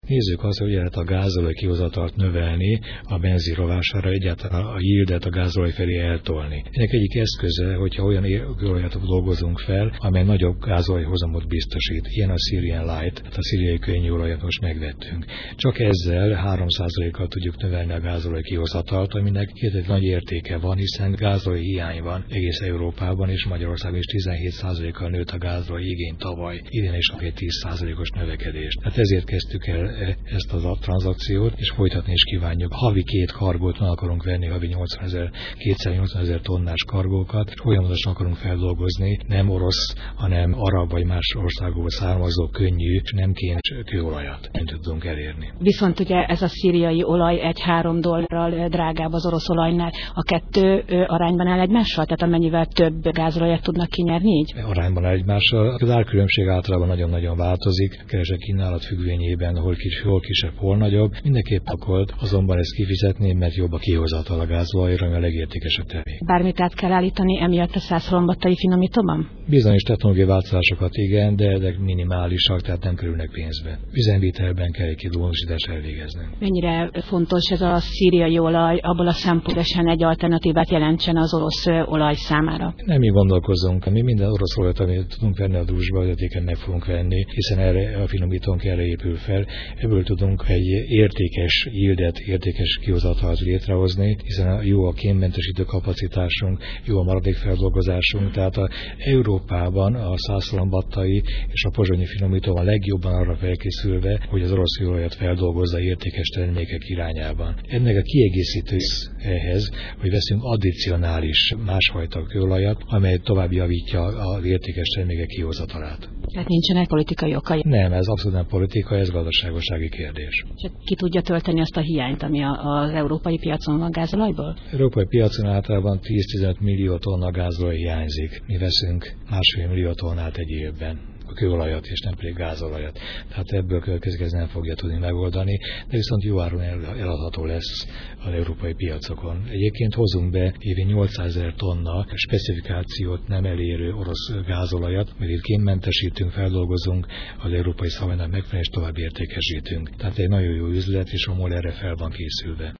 Nézzük azt, hogy lehet a gázolaj kihozatalt növelni, a benzin rovására, egyáltalán a yieldet a gázolaj felé eltolni. Ennek egyik eszköze, hogyha olyan kőolajat dolgozunk fel, amely nagyobb gázolajhozamot biztosít. Ilyen a Syrian Light, a szíriai könnyűolajat most megvettünk. Csak ezzel 3%-kal tudjuk növelni a gázolaj kihozatalt, aminek egy nagy értéke van, hiszen gázolaj hiány van egész Európában, és Magyarországon is 17%-kal nőtt a gázolaj igény tavaly. Idén is egy 10%-os növekedést. Hát ezért kezdtük el ezt a tranzakciót, és folytatni is kívánjuk. Havi 2 kargót meg akarunk venni, havi 280 000 tonnás kargókat, és folyamatosan akarunk feldolgozni nem orosz, hanem arab vagy más országból származó könnyű, és nem kénes kőolajat nem tudunk elérni. Viszont ugye ez a szíriai olaj $1-3 drágább az orosz olajnál. A kettő arányban áll egymással? Tehát amennyivel több gázolajat tudnak kinyerni így? Arányban áll egymással. Az árkülönbség általában nagyon-nagyon változik. Keresek kínálat függvényében, hol kisebb, hol nagyobb. Mindenképp pakolt, azonban ezt kifizetném, mert jobb a kihozatal a gázolajra, ami a legértékesebb termék. Bármit át kell állítani emiatt a 100 halombattai finomítóban? Bizonyos technológiai változásokat igen, de minimálisak, tehát nem kerülnek pénzbe. Üzemvitelben kell egy kidolgozítást elvégezni. Mennyire fontos ez a szíriai olaj, abból a szempontból egy alternatívát jelentsen az orosz olaj számára? Nem mi gondolkozunk. Mi minden orosz olajat, amit tudunk venni a dúsba, vezetéken meg fogunk venni, hiszen erre a finomítónk erre épül fel. Ebből tudunk egy értékes yieldet, értékes kihozatalt létrehozni, hiszen jó a kénmentesítő kapacitásunk, jó a maradékfeldolgozásunk, tehát Európában a szászhalombattai és a pozsonyi finomító van legjobban arra felkészülve, hogy az orosz kőolajat feldolgozza értékes termékek irányában. Ennek a kiegészítő ehhez, hogy veszünk addicionális másfajta kőolajat, amely tovább javítja az értékes termékek kihozatalát. Tehát nincsenek politikai okai? Nem, ez abszolút nem politika, ez gazdaságosági kérdés. És ki tudja tölteni azt a hiányt, ami az európai piacon van gázolajból? Európai piacon általában 10-15 millió tonna gázolaj hiányzik. Mi veszünk 1,5 millió tonnát egy évben. A kőolajat és nem pedig gázolajat. Tehát ebből következik, ez nem fogja tudni megoldani, de viszont jó áron eladható lesz az európai piacokon. Egyébként hozunk be évi 800 000 tonna specifikációt nem elérő orosz gázolajat, mert itt kénmentesítünk, feldolgozunk, az európai szabálynak megfelelően és tovább értékesítünk. Tehát egy nagyon jó üzlet, és a MOL erre fel van készülve.